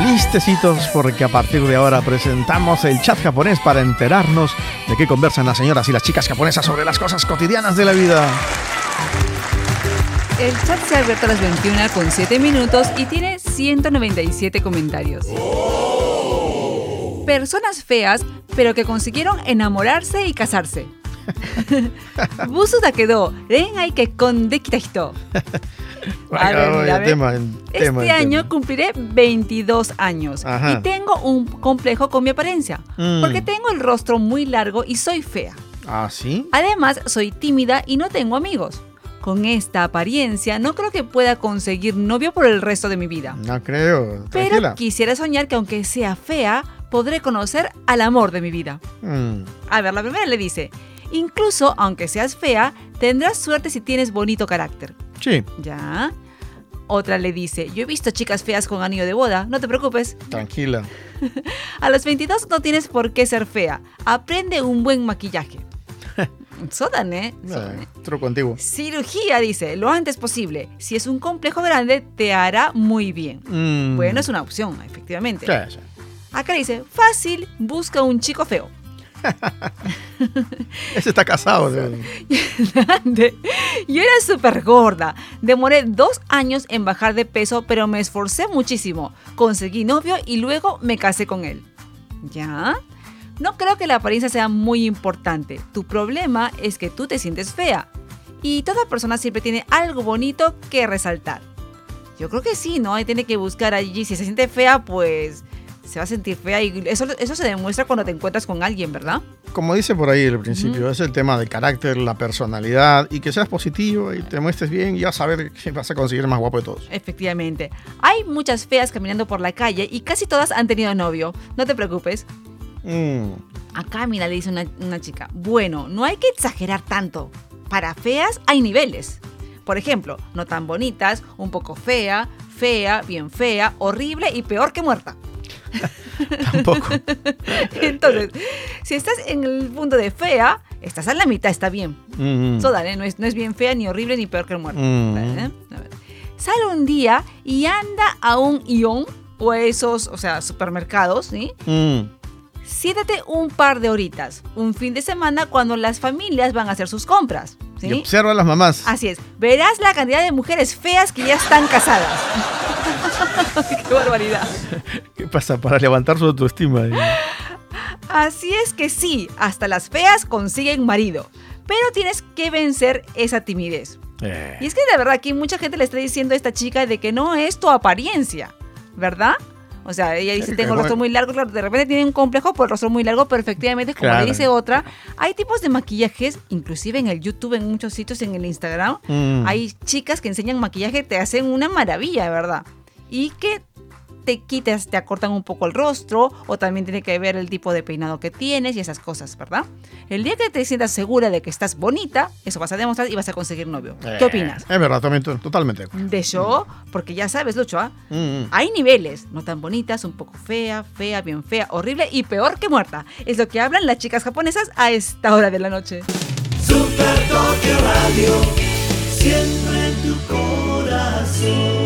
listecitos porque a partir de ahora presentamos el chat japonés para enterarnos de qué conversan las señoras y las chicas japonesas sobre las cosas cotidianas de la vida. El chat se ha abierto a las 21:07 y tiene 197 comentarios. Personas feas, pero que consiguieron enamorarse y casarse. Busu da kedo, renai kekkon dekita hito. Este año cumpliré 22 años. Ajá. Y tengo un complejo con mi apariencia. Porque tengo el rostro muy largo y soy fea. ¿Ah, sí? Además, soy tímida y no tengo amigos. Con esta apariencia no creo que pueda conseguir novio por el resto de mi vida. No creo. Pero tranquila. Quisiera soñar que aunque sea fea, podré conocer al amor de mi vida. A ver, la primera le dice: incluso aunque seas fea, tendrás suerte si tienes bonito carácter. Sí. Ya. Otra le dice: yo he visto chicas feas con anillo de boda, no te preocupes. Tranquila. A los 22 no tienes por qué ser fea. Aprende un buen maquillaje. Sodan, ¿eh? Truco antiguo. Cirugía, dice, lo antes posible. Si es un complejo grande, te hará muy bien. Bueno, es una opción, efectivamente. Sí. Acá dice: fácil, busca un chico feo. Ese está casado. Yo era súper gorda. Demoré 2 años en bajar de peso, pero me esforcé muchísimo. Conseguí novio y luego me casé con él. ¿Ya? No creo que la apariencia sea muy importante. Tu problema es que tú te sientes fea. Y toda persona siempre tiene algo bonito que resaltar. Yo creo que sí, ¿no? Ahí tiene que buscar allí. Si se siente fea, pues se va a sentir fea. Y eso se demuestra cuando te encuentras con alguien, ¿verdad? Como dice por ahí al principio, es el tema del carácter, la personalidad, y que seas positivo y te muestres bien y vas a ver que vas a conseguir el más guapo de todos. Efectivamente. Hay muchas feas caminando por la calle y casi todas han tenido novio. No te preocupes. Acá, mira, le dice una chica: bueno, no hay que exagerar tanto. Para feas hay niveles. Por ejemplo, no tan bonitas, un poco fea, bien fea, horrible y peor que muerta. Tampoco. Entonces, si estás en el punto de fea, estás a la mitad, está bien. Sodan, ¿eh? No es bien fea, ni horrible, ni peor que muerta. ¿Eh? A ver. Sale un día y anda a un Ion o esos, o sea, supermercados, ¿sí? Siéntate un par de horitas, un fin de semana cuando las familias van a hacer sus compras, ¿sí? Y observa a las mamás. Así es, verás la cantidad de mujeres feas que ya están casadas. ¡Qué barbaridad! ¿Qué pasa? Para levantar su autoestima. Así es que sí, hasta las feas consiguen marido, pero tienes que vencer esa timidez. Y es que de verdad aquí mucha gente le está diciendo a esta chica de que no es tu apariencia, ¿verdad? O sea, ella dice: tengo el rostro muy largo. Claro, de repente tiene un complejo por el rostro muy largo, pero efectivamente, como le dice otra, hay tipos de maquillajes, inclusive en el YouTube, en muchos sitios, en el Instagram, hay chicas que enseñan maquillaje, te hacen una maravilla, ¿verdad? Y que te quitas, te acortan un poco el rostro, o también tiene que ver el tipo de peinado que tienes y esas cosas, ¿verdad? El día que te sientas segura de que estás bonita, eso vas a demostrar y vas a conseguir novio. ¿Qué opinas? Es verdad, totalmente. De hecho, porque ya sabes, Lucho, hay niveles, no tan bonitas, un poco fea, bien fea, horrible y peor que muerta. Es lo que hablan las chicas japonesas a esta hora de la noche. Super Tokio Radio, siempre en tu corazón.